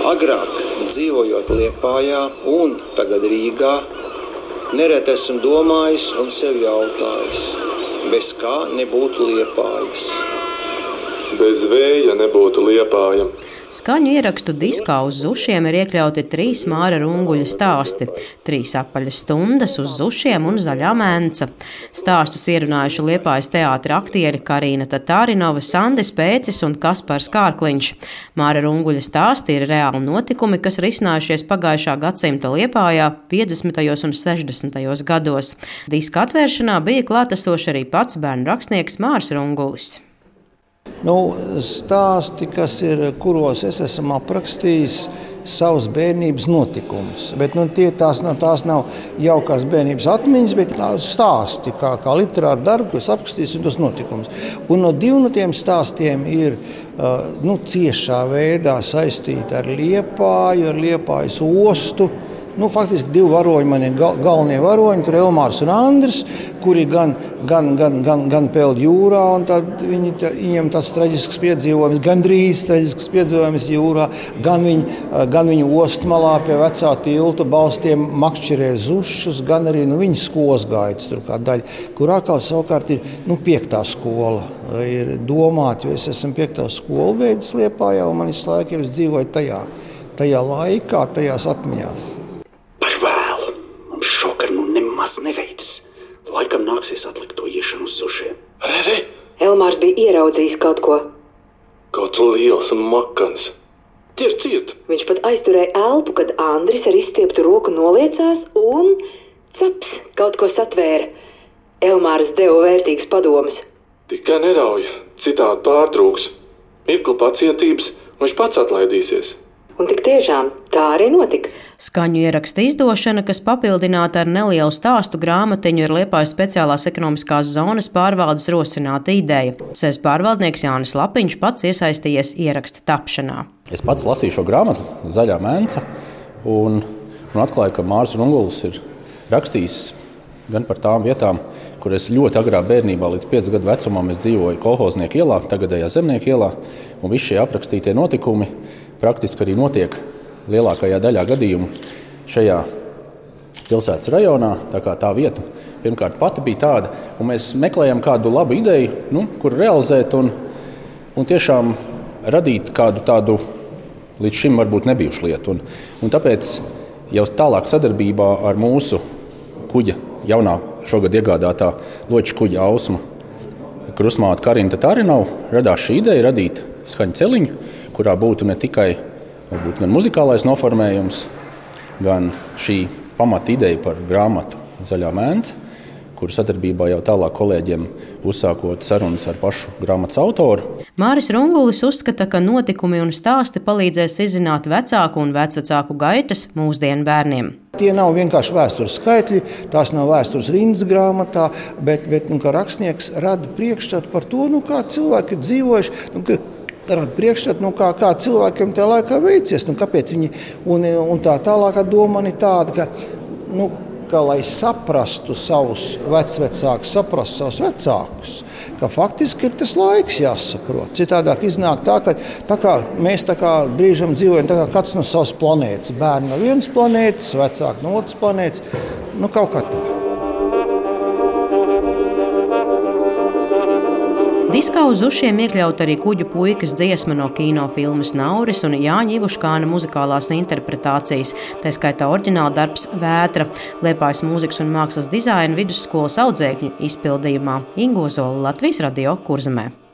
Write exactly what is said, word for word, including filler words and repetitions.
Agrāk, dzīvojot Liepājā un tagad Rīgā, nereti esmu domājis un sev jautājis, bez kā nebūtu Liepājas. Bez vēja nebūtu Liepāja. Skaņu ierakstu diskā uz Zušiem ir iekļauti trīs Māra Runguļa stāsti, trīs apaļas stundas uz Zušiem un Zaļā Menca. Stāstus ierunājuši Liepājas teātra aktieri Karina Tatārinova, Sandis Pēcis un Kaspars Kārkliņš. Māra Runguļa stāsti ir reāli notikumi, kas risinājušies pagājušā gadsimta Liepājā piecdesmitajos un sešdesmitajos gados. Diska atvēršanā bija klātesoši arī pats bērnu rakstnieks Mārs Rungulis. Nu, stāsti, kas ir, kuros es esmu aprakstījis savas bērnības notikumus. Bet nu, tie, tās, nav, tās nav jaukās bērnības atmiņas, bet stāsti, kā, kā literāri darbi, ko es aprakstījis un tos notikumus. Un no divi no tiem stāstiem ir uh, nu, ciešā veidā saistīti ar Liepāju, ar Liepājas ostu. Nu, faktiski divi varoņi man ir gal, galvenie varoņi, tur Elmārs un Andris, kuri gan, gan, gan, gan, gan peld jūrā, un tad viņi, tā, viņiem tas traģisks piedzīvojums, gandrīz traģisks piedzīvojums jūrā, gan viņi, gan viņi ostmalā pie vecā tilta balstiem makšķerē zušus, gan arī nu, viņa skolas gaitas, tur kā daļa, kurā kā savukārt ir nu, piektā skola, ir domāta, jo es esmu piektā skola veidis Liepājā, un man visu laiku jau es dzīvoju tajā, tajā laikā, tajās atmiņās. Neveicis. Laikam nāksies atlikt to iešanu uz Zušiem. Re, re! Elmārs bija ieraudzījis kaut ko. Kaut liels un makans. Ciet, ciet! Viņš pat aizturēja elpu, kad Andris ar izstieptu roku noliecās un caps kaut ko satvēra. Elmārs deva vērtīgas padomas. Tikai nerauja, citādi pārtrūks. Mirkli pacietības, un viņš pats atlaidīsies. Un tik tiešām tā arī notika. Skaņu ieraksta izdošana, kas papildināta ar nelielu stāstu grāmatiņu, ir Liepājas speciālās ekonomiskās zonas pārvaldes rosināta ideja. Sēs pārvaldnieks Jānis Lapiņš pats iesaistījies ieraksta tapšanā. Es pats lasīju šo grāmatu Zaļā Menca un, un atklāju, ka Mārs Rungulis ir rakstījis gan par tām vietām, kur es ļoti agrā bērnībā līdz piecu gadu vecumam es dzīvoju Kolhoznieku ielā, tagadējā Zemnieku ielā, un visi šie aprakstītie notikumi praktiski arī notiek lielākajā daļā gadījumu šajā pilsētas rajonā. Tā kā tā vieta pirmkārt pati bija tāda, un mēs meklējam kādu labu ideju, nu, kur realizēt un, un tiešām radīt kādu tādu līdz šim varbūt nebijušu lietu. Un, un tāpēc jau tālāk sadarbībā ar mūsu kuģa, jaunā šogad iegādātā loča kuģa Ausma krustmāte Karina Tatārinova radās šī ideja radīt skaņu celiņu, kurā būtu ne tikai varbūt, gan muzikālais noformējums, gan šī pamata ideja par grāmatu Zaļā Menca, kuru sadarbībā jau tālāk kolēģiem uzsākot sarunas ar pašu grāmatas autoru. Māris Rungulis uzskata, ka notikumi un stāsti palīdzēs izzināt vecāku un vecvecāku gaitas mūsdienu bērniem. Tie nav vienkārši vēstures skaitļi, tās nav vēstures rindas grāmatā, bet, bet nu, kā rakstnieks rada priekšstatu par to, nu, kā cilvēki ir dzīvojuši, nu, ka rada priekšstatu, nu, kā, kā cilvēkiem tajā laikā veicies, nu, kāpēc viņi, un, un tā tālākā doma ir tāda, ka, nu, ka, lai saprastu savus vecvecākus, saprastu savus vecākus, ka faktiski ir tas laiks jāsaprot. Citādāk iznāk tā, ka tā kā mēs tā kā brīžam dzīvojam tā kā katrs no savas planētas. Bērni no vienas planētas, vecāki no otras planētas, nu kaut kā tā. Diskā uz Zušiem iekļaut arī Kuģu puikas dziesma no kinofilmas Nauris un Jāņa Ivuškāna muzikālās interpretācijas, tā skaitā oriģināla darbs Vētra, Liepājas mūzikas un mākslas dizaina vidusskolas audzēkņu izpildījumā. Ingo Zola, Latvijas radio Kurzemē.